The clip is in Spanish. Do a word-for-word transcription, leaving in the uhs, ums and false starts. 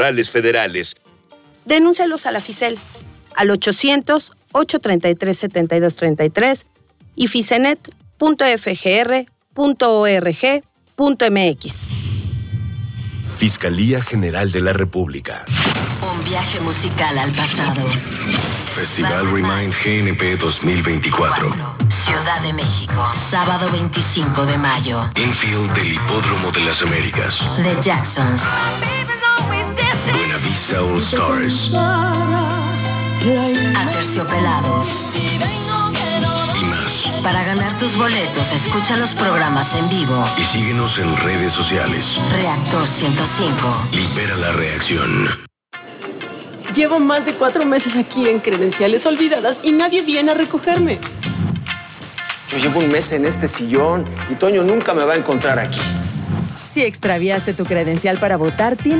federales. Denúncialos a la Fisel al ochocientos, ochocientos treinta y tres, setenta y dos treinta y tres y ficenet punto f g r punto org punto m x. Fiscalía General de la República. Un viaje musical al pasado. Festival Remind G N P dos mil veinticuatro. Ciudad de México, sábado veinticinco de mayo. Infield del Hipódromo de las Américas. The Jacksons. Buenavista All Stars. Aterciopelados. Y más. Para ganar tus boletos, escucha los programas en vivo. Y síguenos en redes sociales. Reactor ciento cinco. Libera la reacción. Llevo más de cuatro meses aquí en Credenciales Olvidadas y nadie viene a recogerme. Yo llevo un mes en este sillón y Toño nunca me va a encontrar aquí. Si extraviaste tu credencial para votar, tienes